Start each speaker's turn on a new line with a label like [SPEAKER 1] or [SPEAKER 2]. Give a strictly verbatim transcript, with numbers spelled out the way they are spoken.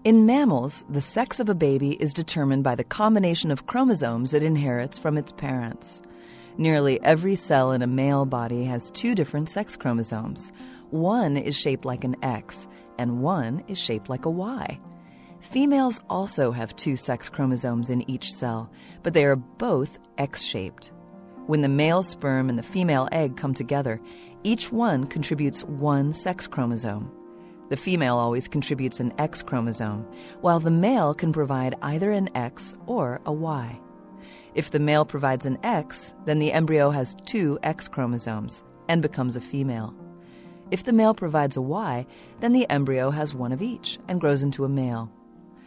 [SPEAKER 1] In mammals, the sex of a baby is determined by the combination of chromosomes it inherits from its parents. Nearly every cell in a male body has two different sex chromosomes. One is shaped like an X, and one is shaped like a Y. Females also have two sex chromosomes in each cell, but they are both X-shaped. When the male sperm and the female egg come together, each one contributes one sex chromosome. The female always contributes an X chromosome, while the male can provide either an X or a Y. If the male provides an X, then the embryo has two X chromosomes and becomes a female. If the male provides a Y, then the embryo has one of each and grows into a male.